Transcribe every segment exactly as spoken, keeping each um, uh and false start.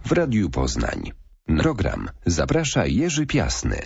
w Radiu Poznań. Na program zaprasza Jerzy Piasny.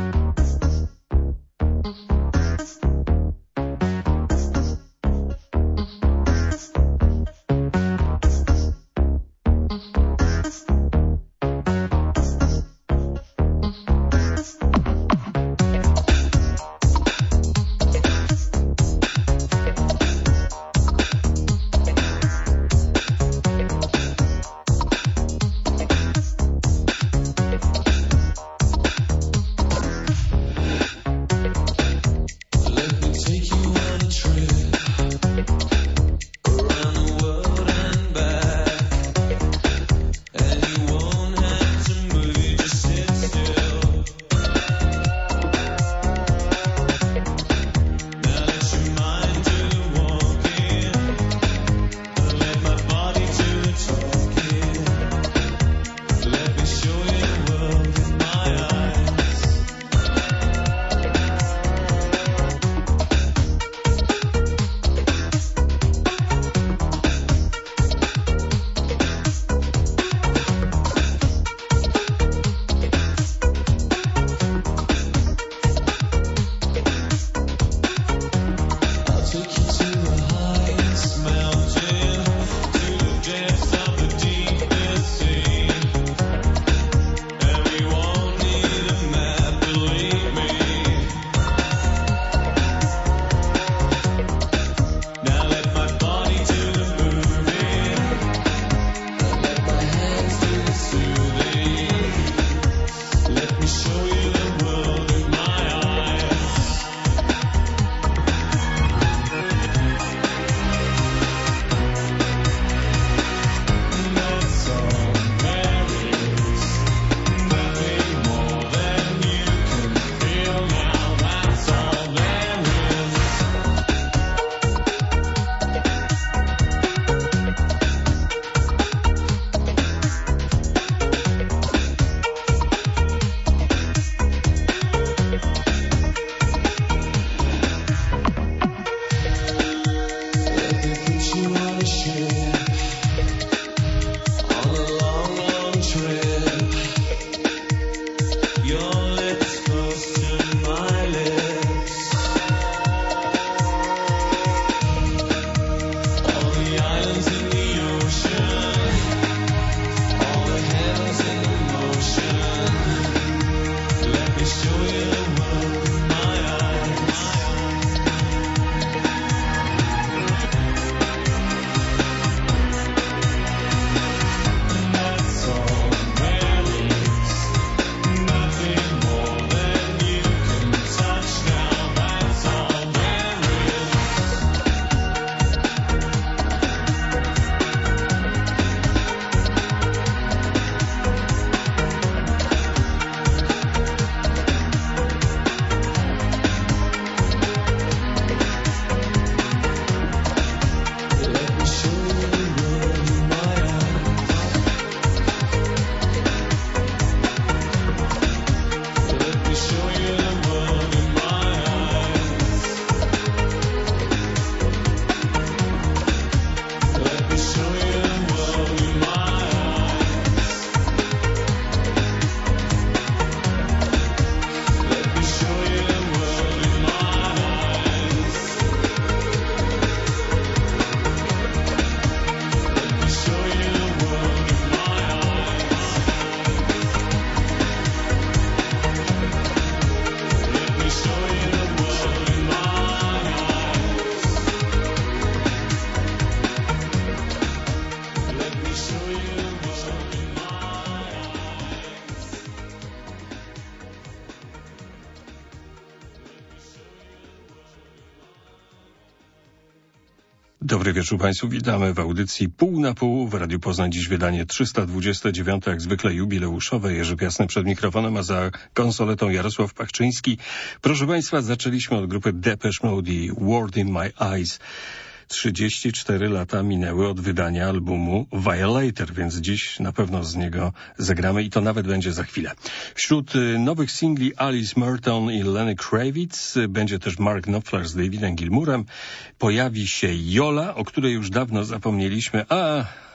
Dobry wieczór Państwu, witamy w audycji Pół na Pół w Radiu Poznań. Dziś wydanie trzysta dwudzieste dziewiąte, jak zwykle jubileuszowe. Jerzy Piasny przed mikrofonem, a za konsoletą Jarosław Pachczyński. Proszę Państwa, zaczęliśmy od grupy Depeche Mode i World in My Eyes. trzydzieści cztery lata minęły od wydania albumu Violator, więc dziś na pewno z niego zagramy i to nawet będzie za chwilę. Wśród nowych singli Alice Merton i Lenny Kravitz będzie też Mark Knopfler z Davidem Gilmourem. Pojawi się Jola, o której już dawno zapomnieliśmy, a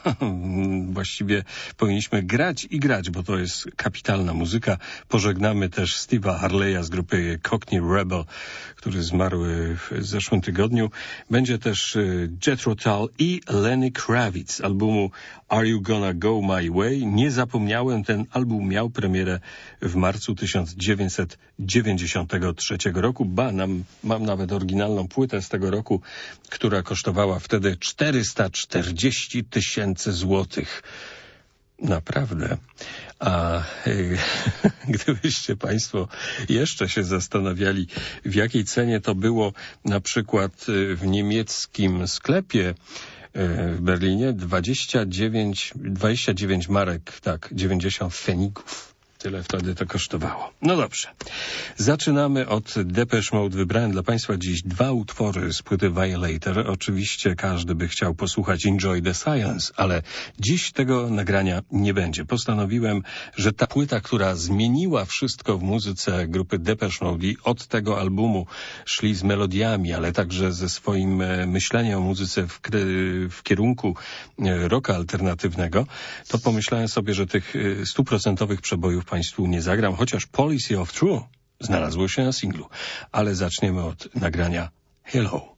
właściwie powinniśmy grać i grać, bo to jest kapitalna muzyka. Pożegnamy też Steve'a Harleya z grupy Cockney Rebel, który zmarł w zeszłym tygodniu. Będzie też Jethro Tull i Lenny Kravitz z albumu Are You Gonna Go My Way? Nie zapomniałem, ten album miał premierę w marcu tysiąc dziewięćset dziewięćdziesiątego trzeciego roku. Ba, nam, mam nawet oryginalną płytę z tego roku, która kosztowała wtedy czterysta czterdzieści tysięcy złotych. Naprawdę. A y, gdybyście Państwo jeszcze się zastanawiali, w jakiej cenie to było na przykład w niemieckim sklepie w Berlinie, dwadzieścia dziewięć, dwadzieścia dziewięć marek, tak, dziewięćdziesiąt pfenigów. Tyle wtedy to kosztowało. No dobrze. Zaczynamy od Depeche Mode. Wybrałem dla Państwa dziś dwa utwory z płyty Violator. Oczywiście każdy by chciał posłuchać Enjoy the Silence, ale dziś tego nagrania nie będzie. Postanowiłem, że ta płyta, która zmieniła wszystko w muzyce grupy Depeche Mode i od tego albumu szli z melodiami, ale także ze swoim myśleniem o muzyce w, w kierunku rocka alternatywnego, to pomyślałem sobie, że tych stuprocentowych przebojów Państwu nie zagram, chociaż Policy of True znalazło się na singlu. Ale zaczniemy od nagrania Hello.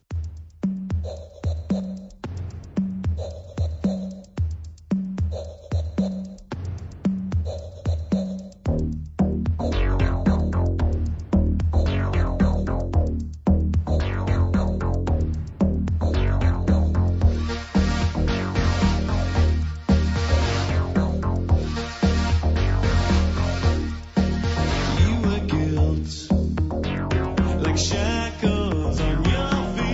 Shackles on your feet.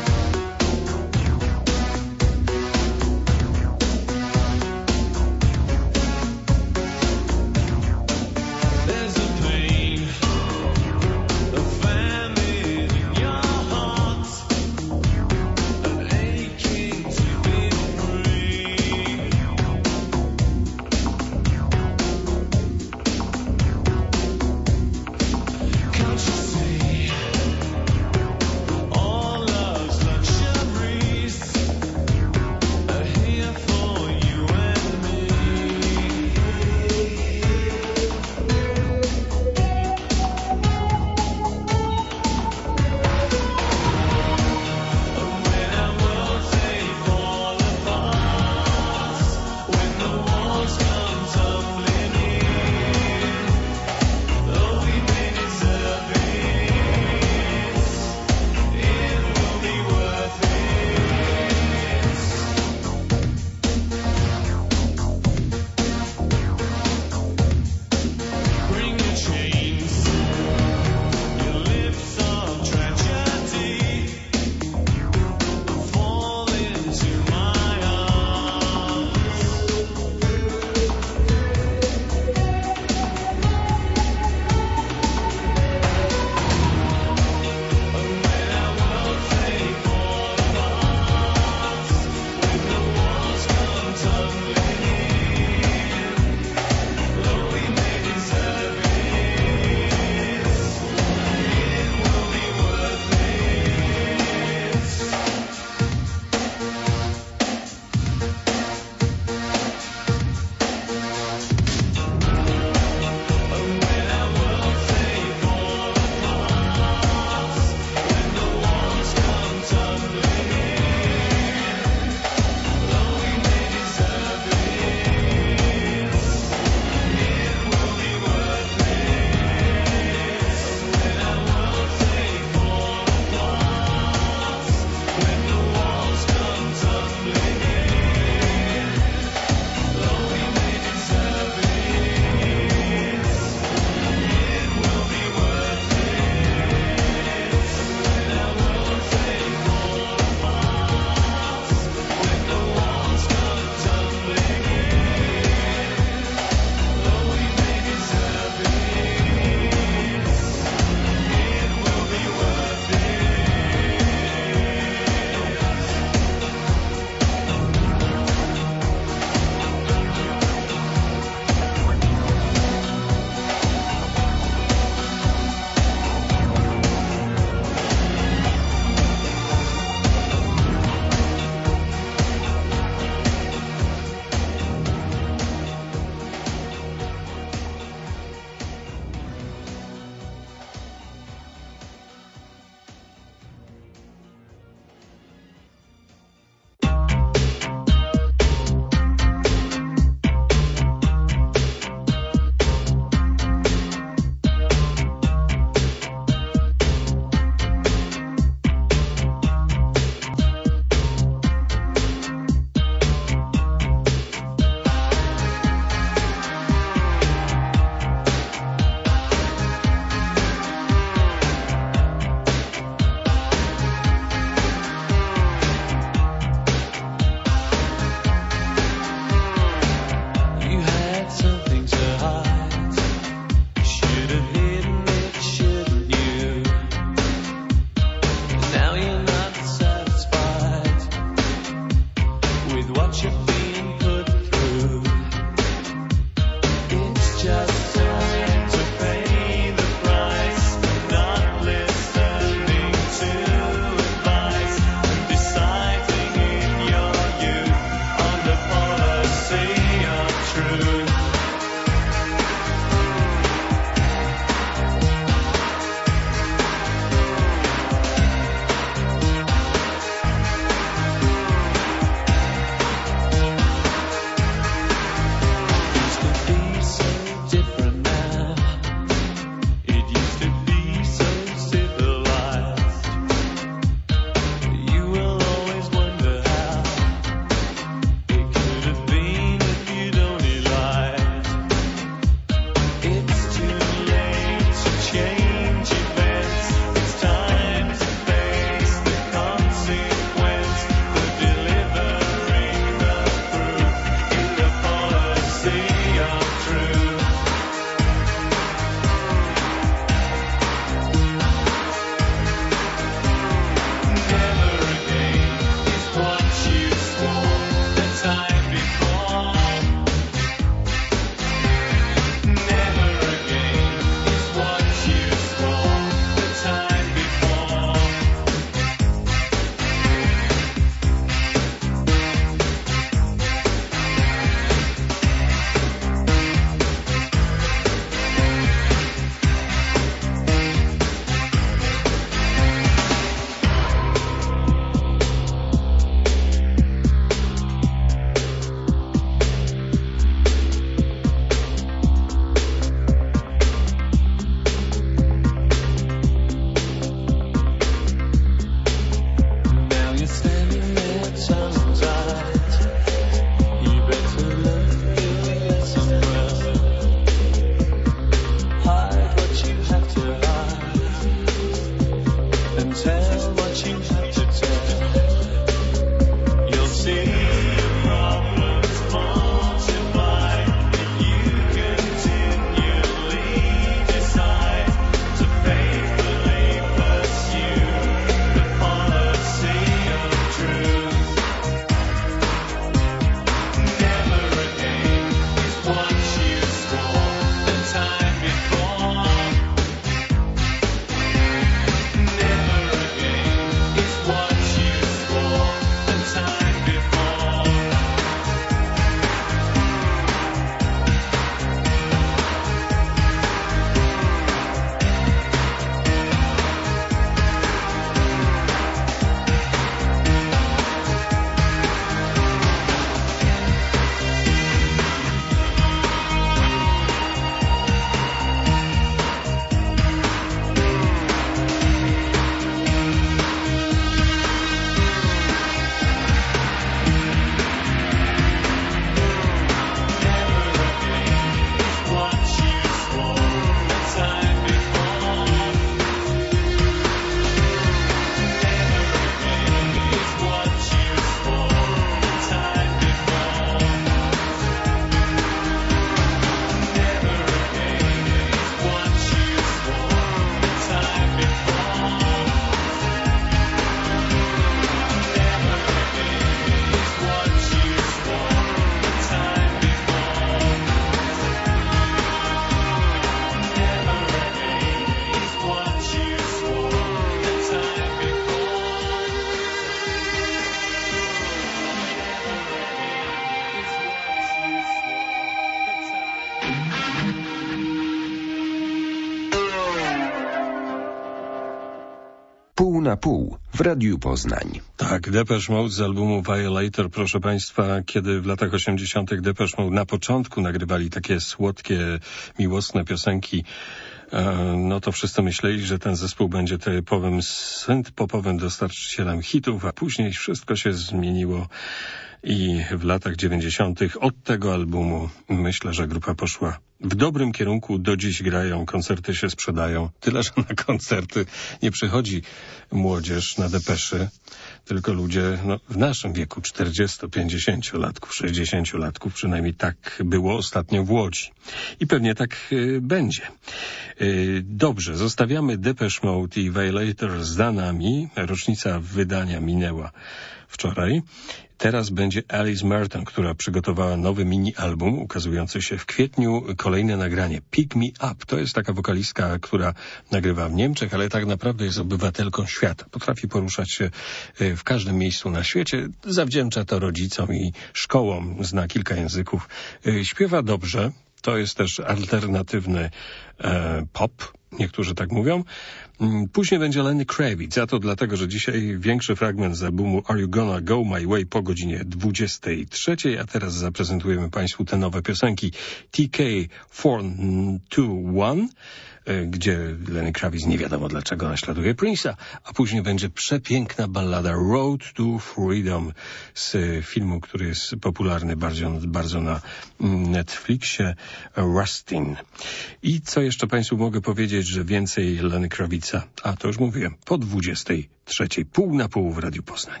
na pół w Radiu Poznań. Tak, Depeche Mode z albumu Violator, proszę Państwa, kiedy w latach osiemdziesiątych Depeche Mode na początku nagrywali takie słodkie, miłosne piosenki, no to wszyscy myśleli, że ten zespół będzie typowym synth-popowym dostarczycielem hitów, a później wszystko się zmieniło i w latach dziewięćdziesiątych od tego albumu myślę, że grupa poszła w dobrym kierunku. Do dziś grają, koncerty się sprzedają. Tyle, że na koncerty nie przychodzi młodzież na depeszy, tylko ludzie no, w naszym wieku, czterdziesto-pięćdziesięciolatków, sześćdziesięciolatków, przynajmniej tak było ostatnio w Łodzi. I pewnie tak y, będzie. Y, dobrze, zostawiamy Depeche Mode i Violator za nami. Rocznica wydania minęła wczoraj. Teraz będzie Alice Merton, która przygotowała nowy mini-album ukazujący się w kwietniu. Kolejne nagranie Pick Me Up. To jest taka wokalistka, która nagrywa w Niemczech, ale tak naprawdę jest obywatelką świata. Potrafi poruszać się w każdym miejscu na świecie. Zawdzięcza to rodzicom i szkołom. Zna kilka języków. Śpiewa dobrze. To jest też alternatywny e, pop. Niektórzy tak mówią. Później będzie Lenny Kravitz, a to dlatego, że dzisiaj większy fragment z albumu Are You Gonna Go My Way po godzinie dwudziestej trzeciej, a teraz zaprezentujemy Państwu te nowe piosenki T K cztery dwa jeden, gdzie Lenny Kravitz nie wiadomo dlaczego naśladuje Prince'a, a później będzie przepiękna ballada Road to Freedom z filmu, który jest popularny bardzo, bardzo na Netflixie, Rustin. I co jeszcze Państwu mogę powiedzieć, że więcej Lenny Kravitza, a to już mówiłem, po dwudziestej trzeciej, pół na pół w Radiu Poznań.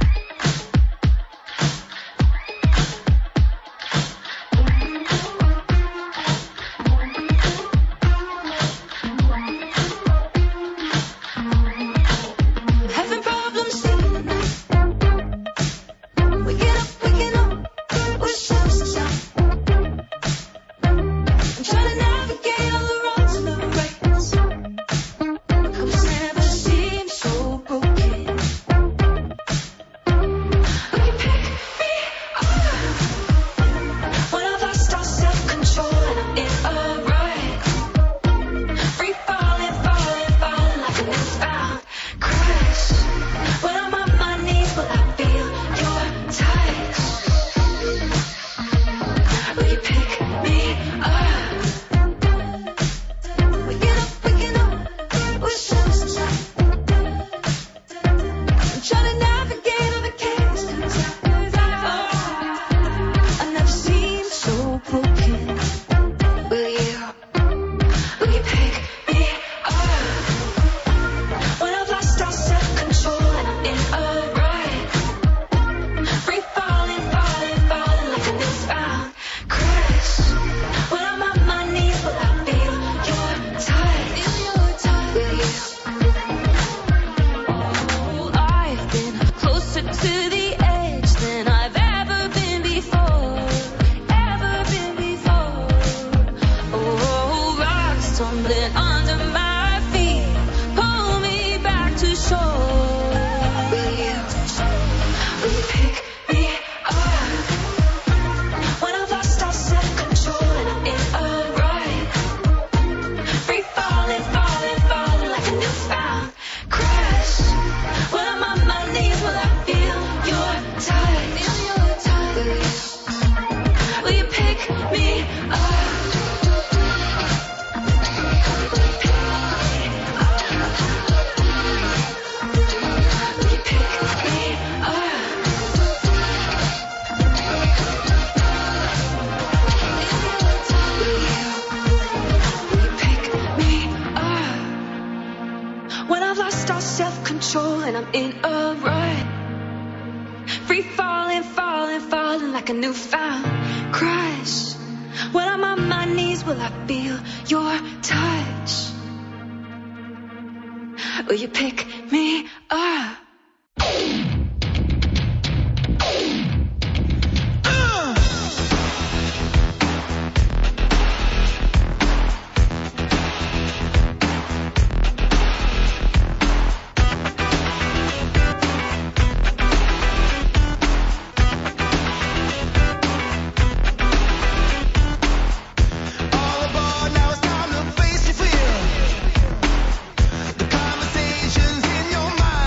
Will you pick me up? Conversations in your mind.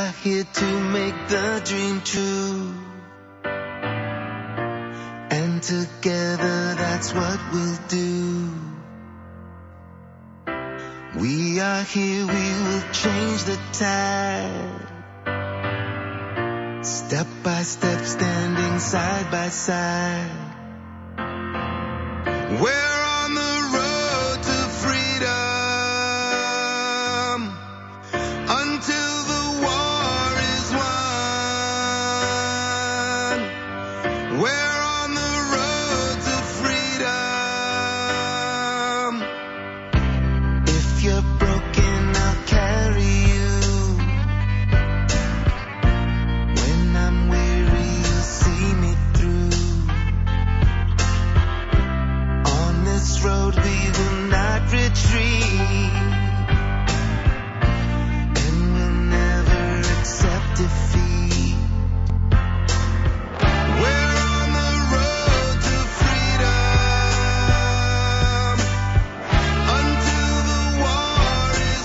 are here to make the dream true. And together that's what we'll do. We are here, we will change the tide. Step by step, standing side by side. We're on the road to freedom until the war is won. We're on the road to freedom. If you're broken, I'll carry you. When I'm weary, you'll see me through. On this road we will not retreat, and we'll never accept defeat. We're on the road to freedom until the war is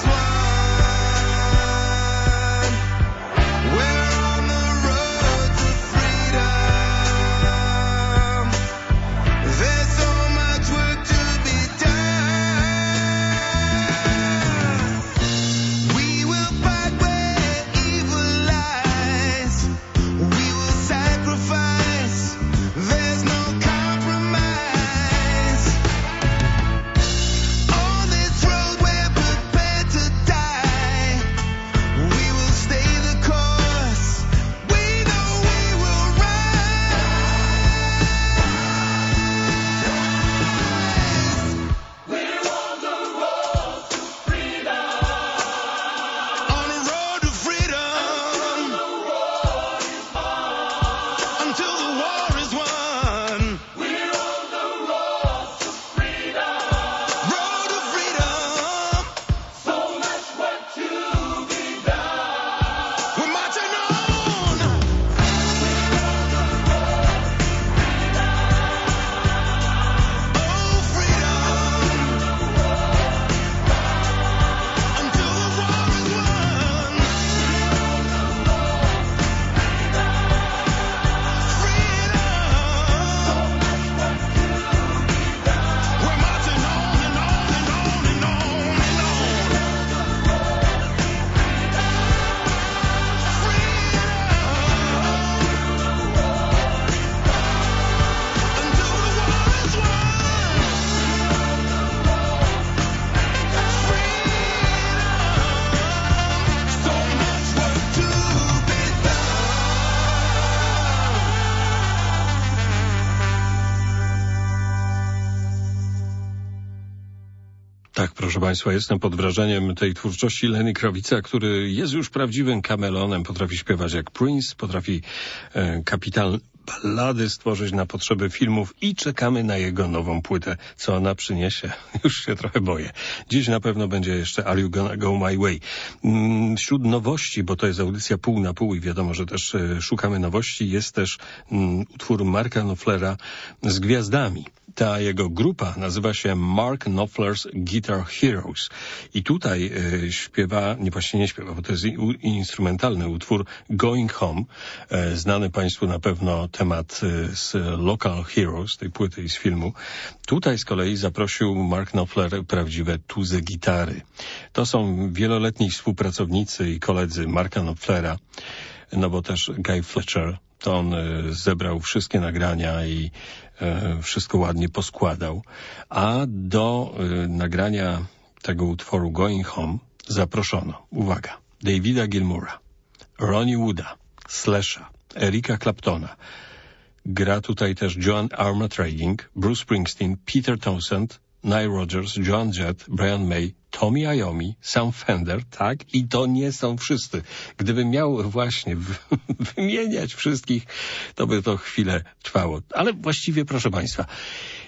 won. We're on the road to freedom. There's so much work to be done. We will fight where evil lies. We will sacrifice. There's no compromise. On this road we're prepared to die. We will stay the course. We know we will rise. We're on the road to freedom. On the road to freedom. Until the war is won. We're on the road to freedom. Road to freedom. So much work to be done. We're marching on. We're on the road to freedom. Oh, freedom. Until the war is won. Freedom. We're marching on and on and on and on and on. Until the war is won. So much work to be Tak, proszę Państwa, jestem pod wrażeniem tej twórczości Lenny Kravica, który jest już prawdziwym kamelonem, potrafi śpiewać jak Prince, potrafi e, kapitalne ballady stworzyć na potrzeby filmów i czekamy na jego nową płytę. Co ona przyniesie? Już się trochę boję. Dziś na pewno będzie jeszcze Are You Gonna Go My Way? Mm, wśród nowości, bo to jest audycja pół na pół i wiadomo, że też e, szukamy nowości, jest też mm, utwór Marka Knopflera z gwiazdami. Ta jego grupa nazywa się Mark Knopfler's Guitar Heroes. I tutaj e, śpiewa, nie właśnie nie śpiewa, bo to jest u, instrumentalny utwór Going Home. E, znany Państwu na pewno temat e, z Local Heroes, tej płyty i z filmu. Tutaj z kolei zaprosił Mark Knopfler prawdziwe tuze gitary. To są wieloletni współpracownicy i koledzy Marka Knopflera, no bo też Guy Fletcher, to on e, zebrał wszystkie nagrania i e, wszystko ładnie poskładał. A do e, nagrania tego utworu Going Home zaproszono, uwaga, Davida Gilmoura, Ronnie Wooda, Slasha, Erika Claptona. Gra tutaj też Joan Armatrading, Bruce Springsteen, Peter Townsend, Nile Rodgers, Joan Jett, Brian May, Tommy Iommi, Sam Fender, tak? I to nie są wszyscy. Gdybym miał właśnie w, wymieniać wszystkich, to by to chwilę trwało. Ale właściwie, proszę Państwa,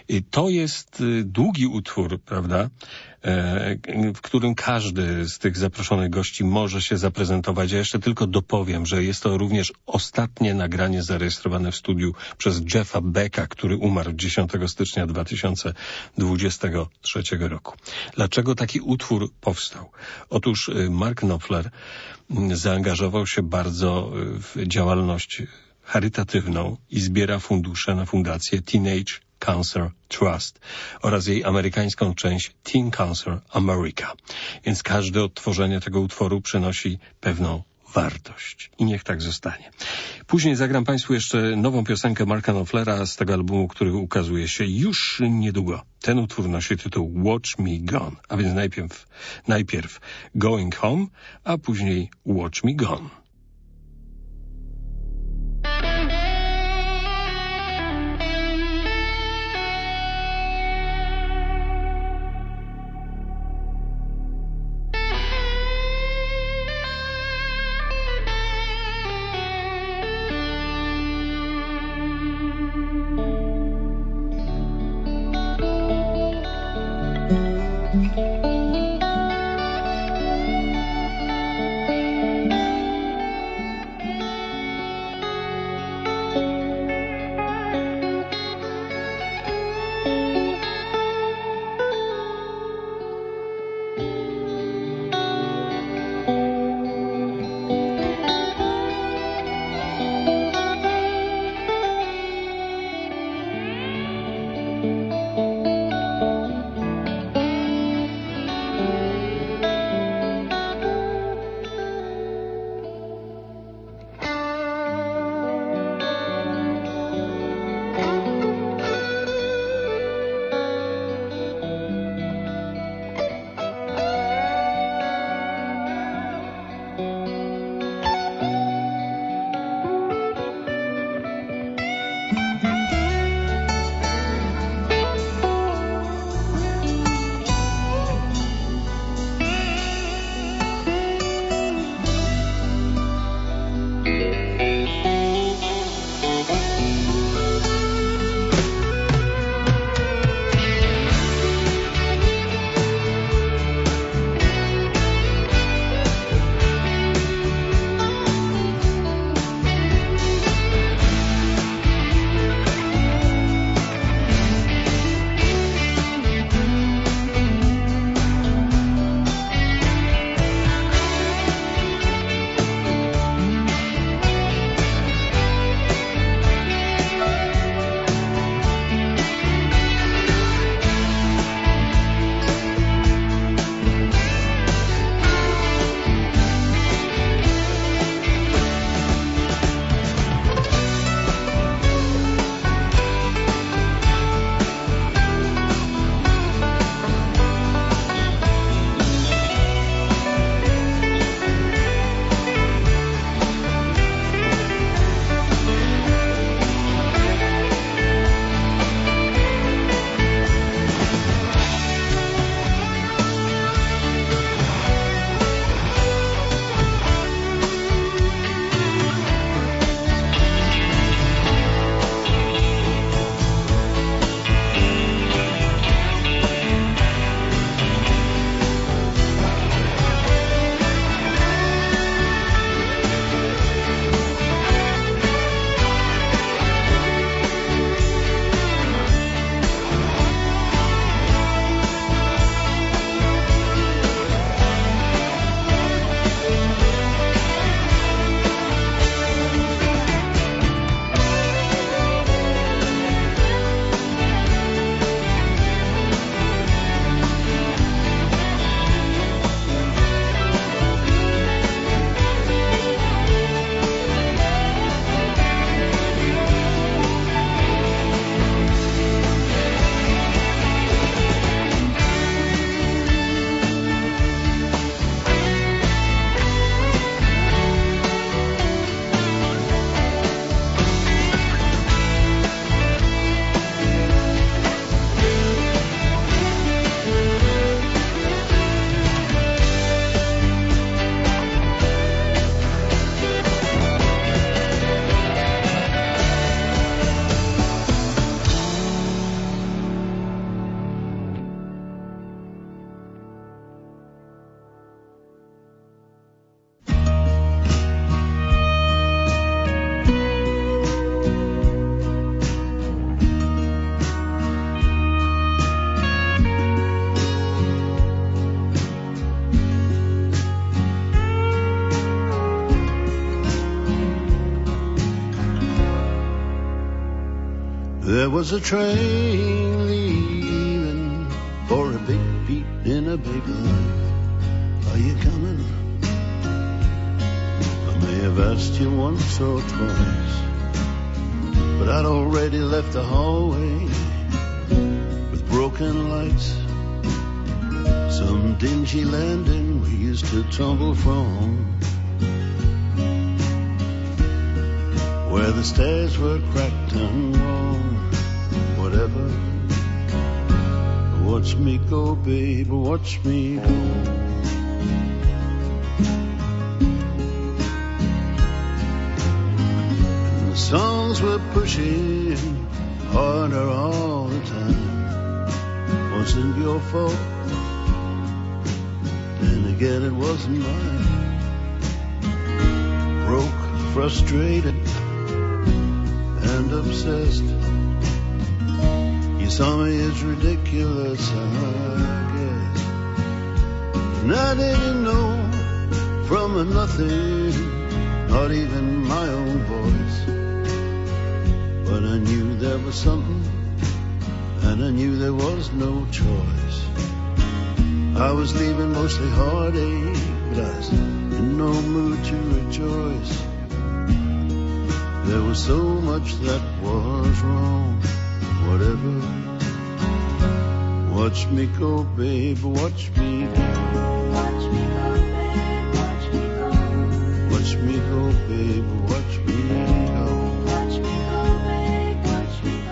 I to jest y, długi utwór, prawda, e, w którym każdy z tych zaproszonych gości może się zaprezentować. Ja jeszcze tylko dopowiem, że jest to również ostatnie nagranie zarejestrowane w studiu przez Jeffa Becka, który umarł dziesiątego stycznia dwa tysiące dwudziestego trzeciego roku. Dlaczego taki utwór powstał? Otóż y, Mark Knopfler y, zaangażował się bardzo y, w działalność charytatywną i zbiera fundusze na fundację Teenage Cancer Trust oraz jej amerykańską część Teen Cancer America. Więc każde odtworzenie tego utworu przynosi pewną wartość. I niech tak zostanie. Później zagram Państwu jeszcze nową piosenkę Marka Knopflera z tego albumu, który ukazuje się już niedługo. Ten utwór nosi tytuł Watch Me Gone, a więc najpierw, najpierw Going Home, a później Watch Me Gone. There was a train leaving for a big beat in a big life. Are you coming? I may have asked you once or twice, but I'd already left the hallway with broken lights. Some dingy landing we used to tumble from, where the stairs were cracked and wrong. Whatever, watch me go, babe, watch me go. And the songs were pushing harder all the time. Wasn't your fault, then again it wasn't mine. Broke, frustrated, and obsessed. You saw me as ridiculous, I guess. And I didn't know from a nothing, not even my own voice. But I knew there was something, and I knew there was no choice. I was leaving mostly heartache, but I was in no mood to rejoice. There was so much that was wrong. Whatever, watch me go, babe, watch me go. Watch me go, babe, watch me go. Watch me go, babe, watch me go. Watch me go, babe, watch me go.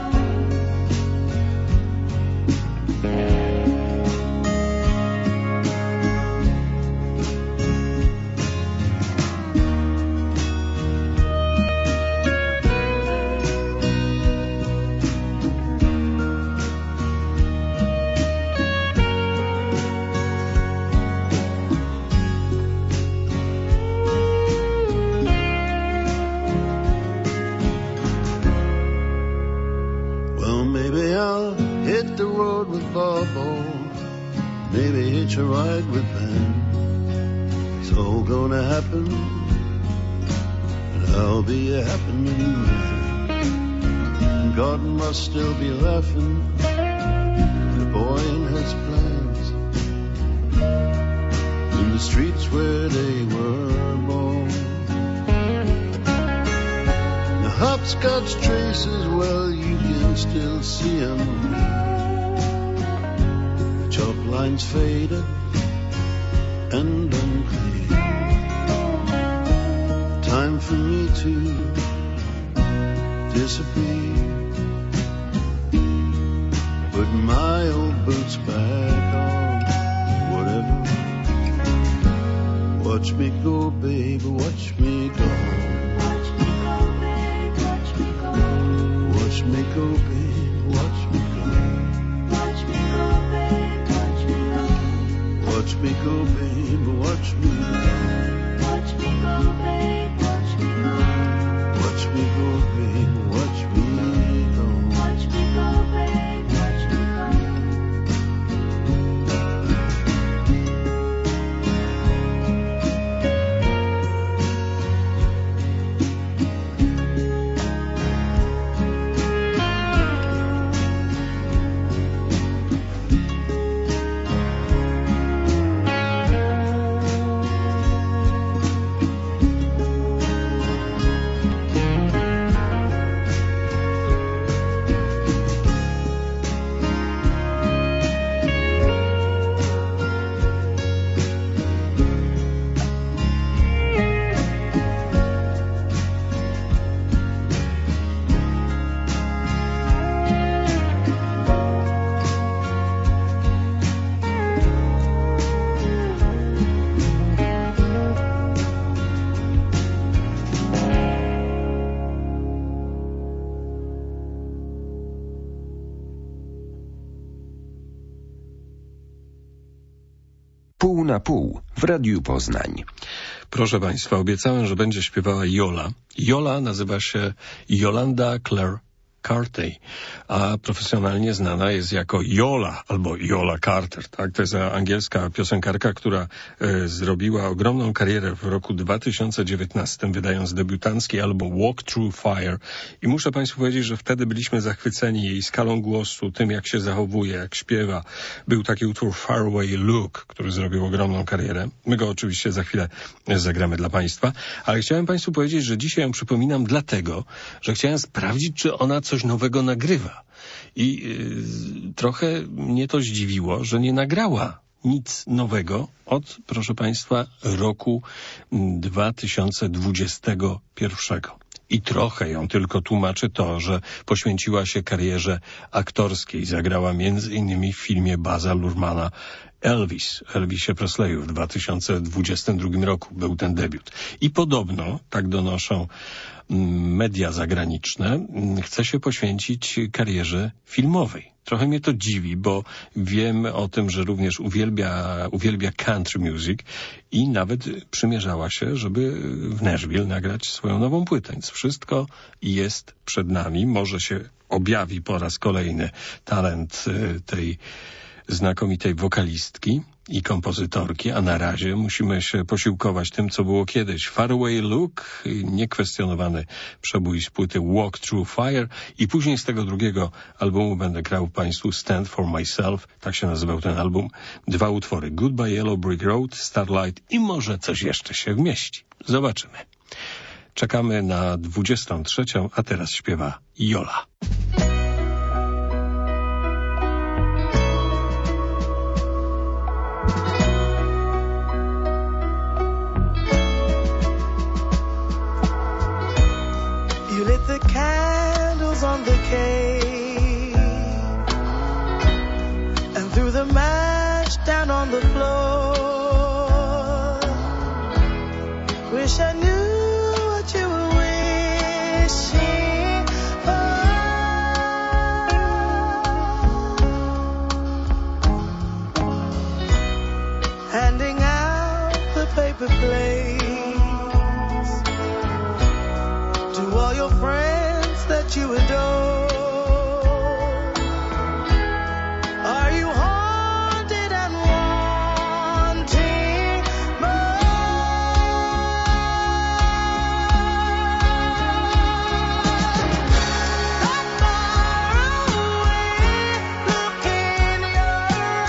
Maybe hitch a ride with Van. It's all gonna happen, and I'll be a happening man. And God must still be laughing, the boy in his plans, in the streets where they were born. The hopscotch traces, well, you can still see them. Chalk lines faded and unclear. Time for me to disappear. Put my old boots back on. Whatever. Watch me go, babe, watch me go. Watch me go, babe, watch me go. Watch me go, babe, watch me go. Watch me go, babe, watch me go. Watch me go, babe, watch me go. Watch me go, babe, watch me go. Watch me go, babe, watch me go. Watch me go, babe, watch me go. Pół na pół w Radiu Poznań. Proszę Państwa, obiecałem, że będzie śpiewała Jola. Jola nazywa się Yolanda Claire McCartney, a profesjonalnie znana jest jako Yola albo Yola Carter. Tak? To jest angielska piosenkarka, która e, zrobiła ogromną karierę w roku dwa tysiące dziewiętnastym, wydając debiutancki album Walk Through Fire. I muszę Państwu powiedzieć, że wtedy byliśmy zachwyceni jej skalą głosu, tym jak się zachowuje, jak śpiewa. Był taki utwór Faraway Look, który zrobił ogromną karierę. My go oczywiście za chwilę zagramy dla Państwa, ale chciałem Państwu powiedzieć, że dzisiaj ją przypominam dlatego, że chciałem sprawdzić, czy ona coś nowego nagrywa. I yy, trochę mnie to zdziwiło, że nie nagrała nic nowego od, proszę Państwa, roku dwa tysiące dwudziestego pierwszego. I trochę ją tylko tłumaczy to, że poświęciła się karierze aktorskiej. Zagrała między innymi w filmie Bazza Luhrmana Elvis, Elvisie Presleyu w dwa tysiące dwudziestym drugim roku był ten debiut. I podobno, tak donoszą media zagraniczne, chce się poświęcić karierze filmowej. Trochę mnie to dziwi, bo wiem o tym, że również uwielbia, uwielbia country music i nawet przymierzała się, żeby w Nashville nagrać swoją nową płytę. Więc wszystko jest przed nami. Może się objawi po raz kolejny talent tej znakomitej wokalistki i kompozytorki, a na razie musimy się posiłkować tym, co było kiedyś. Faraway Look, niekwestionowany przebój z płyty Walk Through Fire i później z tego drugiego albumu będę grał Państwu Stand For Myself, tak się nazywał ten album. Dwa utwory, Goodbye Yellow Brick Road, Starlight i może coś jeszcze się wmieści. Zobaczymy. Czekamy na dwudziestą trzecią, a teraz śpiewa Yola. You lit the candles on the cave and threw the match down on the floor. Wish I knew what you were wishing for. Handing out the paper plates to all your friends that you adore. Are you haunted and wanting more? That far away look in your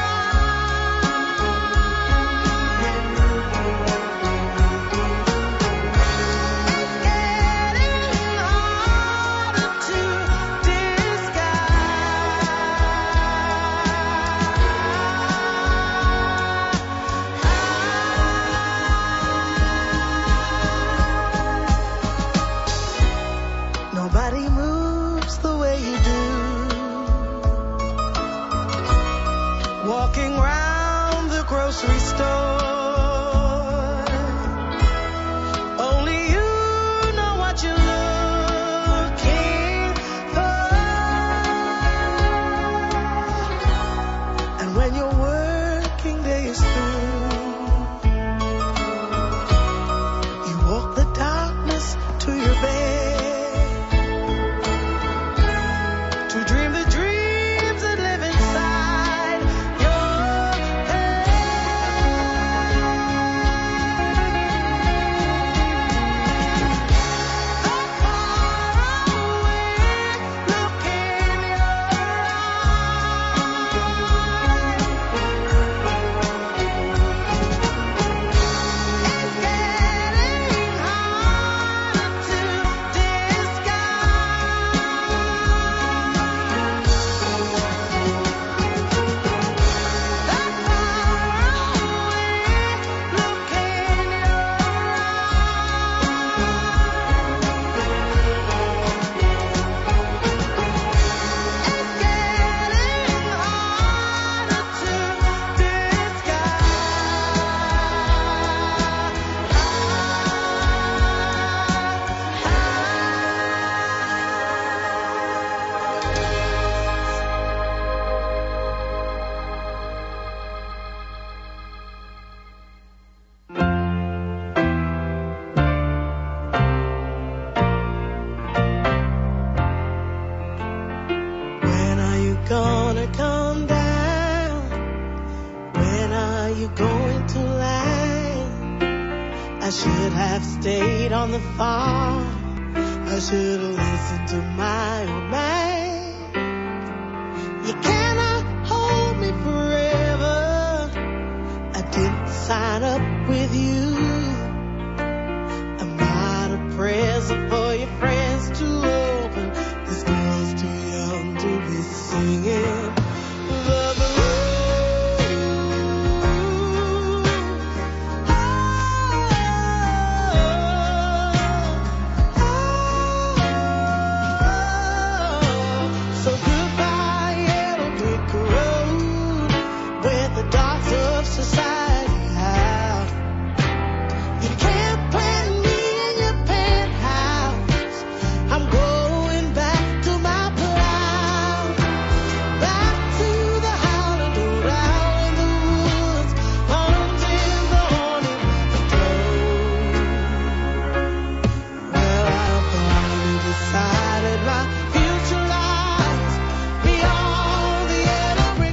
Nobody moves the way you do, walking round the grocery store. Only you know what you're looking for. And when your working day is through, you walk the darkness to your bed. come down? When are you going to land? I should have stayed on the farm. I should have listened to my old man. You cannot hold me forever. I didn't sign up with you. I'm not a present for your friends to open. This girl's too young to be singing the blues. So goodbye, yellow brick road, where the dogs of society have. You can't plant me in your penthouse. I'm going back to my plow, back to the howling around in the woods, until the hornet blows. Well, I've finally decided my future lies beyond the yellow brick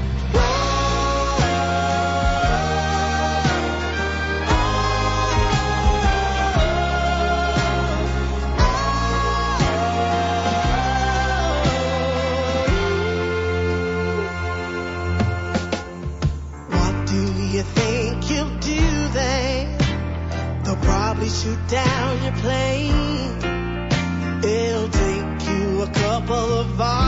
What do you think you'll do then? They'll probably shoot down your plane. It'll take you a couple of hours